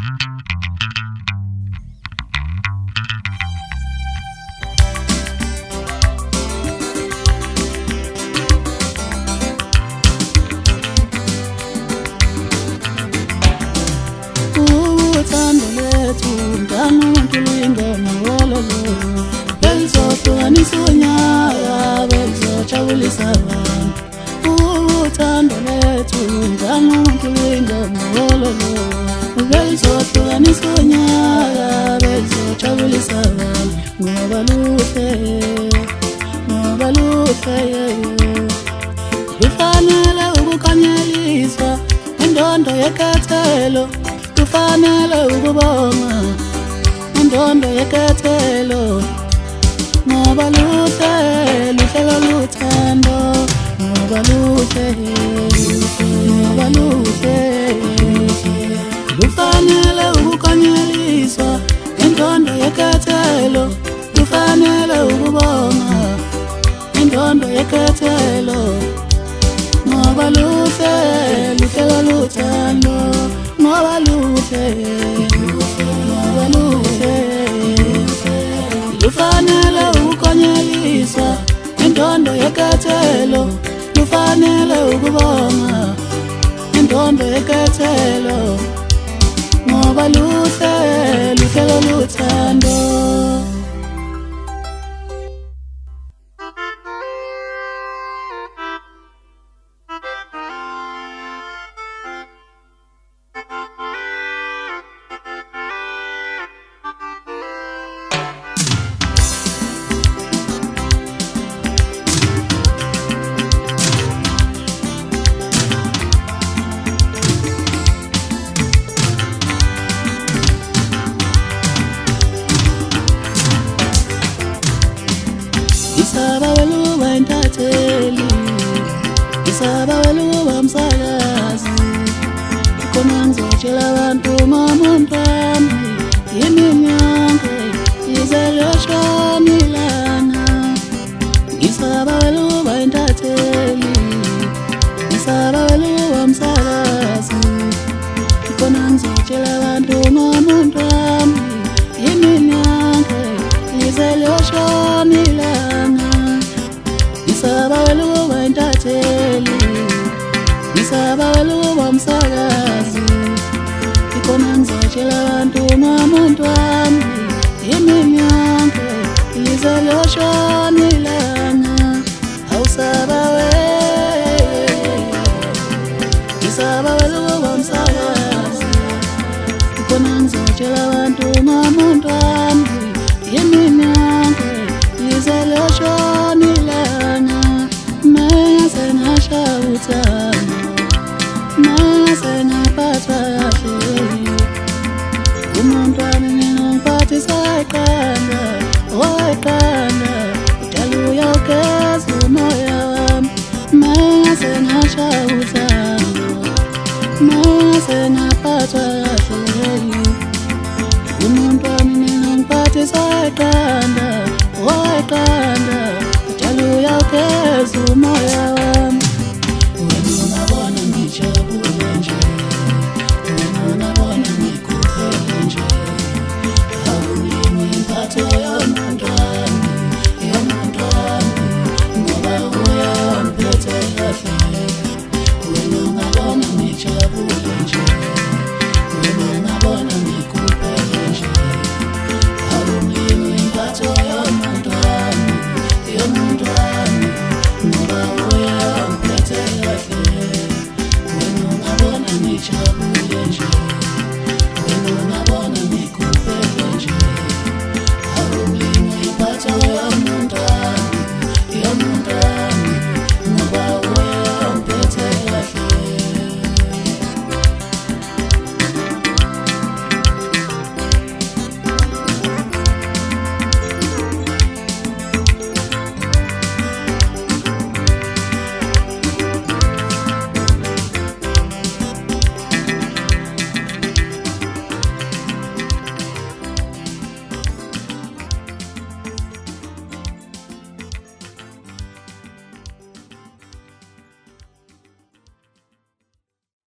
Kufanele ukukanyeliswa indondo yekethelo, kufanele ukubonga indondo yekethelo, ngoba luhle luhle luthando, ngoba luhle ngoba luhle. Kufanele ukukanyeliswa indondo yekethelo, kufanele ukubonga indondo yekethelo, ngoba luhle luhle luthando, ngoba luhle ngoba luhle. Kufanele ukukanyeliswa indondo yekethelo, kufanele ukubonga indondo yekethelo, ngoba luhle luhle luthando. Isaba weluba intatheli, isaba weluba msakazi, khona ngizotshela abantu ngomuntu wami, yimini yonke izelyoshona ilanga. Isaba weluba intatheli, isaba weluba msakazi, khona ngizotshela abantu ngomuntu wami, yimini yonke izelyoshona ilanga. Isaba weluba intatheli, isaba weluba msakazi, ikhona ngizotshela abantu ngomuntu wami, yimini yonke izelyoshona ilanga. Awusaba we, isaba weluba msakazi, ikhona ngizotshela